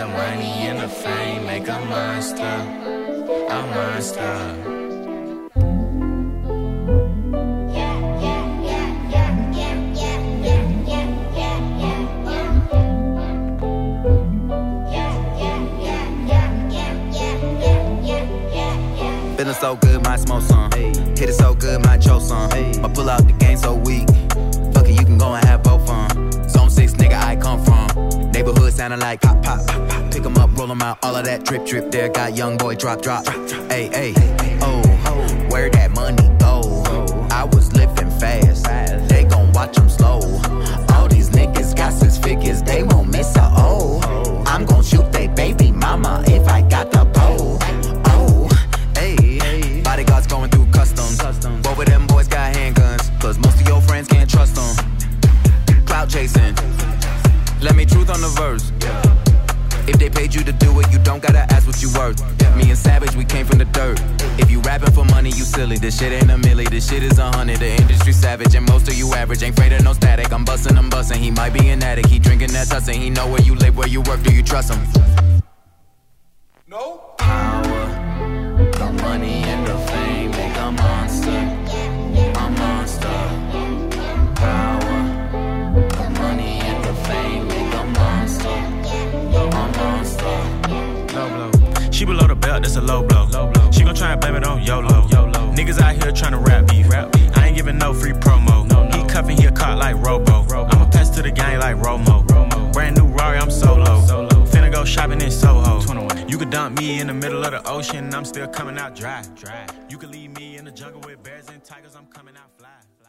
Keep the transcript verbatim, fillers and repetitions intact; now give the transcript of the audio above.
The money and the fame make a monster, a monster. Feeling so good, might smoke some. Hit it so good, might choke some. I pull out the game so weak. Fuck it, you can go and have both fun. Zone six, nigga, I come from. Neighborhood sounding like pop, pop, pop, pop. Pick 'em up, roll 'em out, all of that drip, drip. There got young boy drop, drop. Hey, hey, oh, where that money go? I was living fast. They gon' watch 'em slow. All these niggas got six figures, they won't miss a O. I'm gon' shoot they baby mama if I got the pole. Bodyguards going through customs. Both of them boys got handguns, cause most of your friends can't trust them. Clout chasing. Let me truth on the verse. If they paid you to do it, you don't gotta ask what you worth. Me and Savage, we came from the dirt. If you rapping for money, you silly. This shit ain't a milli, this shit is a hundred. The industry savage, and most of you average. Ain't afraid of no static, I'm bustin', I'm bustin'. He might be an addict, he drinking that tussin'. He know where you live, where you work, do you trust him? No power, the money and the fame make a monster, a monster. Power, the money and the fame make a monster, a monster. Low blow. She below the belt, that's a low blow. Low blow. She gon' try and blame it on YOLO. YOLO. Niggas out here tryna rap beef. Rap beef. I ain't giving no free promo. No, no. He cuffin', he a caught like Robo. Robo. I'ma pass to the gang like Romo. Romo. Brand new Rari, I'm solo. Solo. Finna go shopping in Soho. twenty-one. You could dump me in the middle of the ocean, I'm still coming out dry. Dry. You could leave me in the jungle with bears and tigers, I'm coming out fly.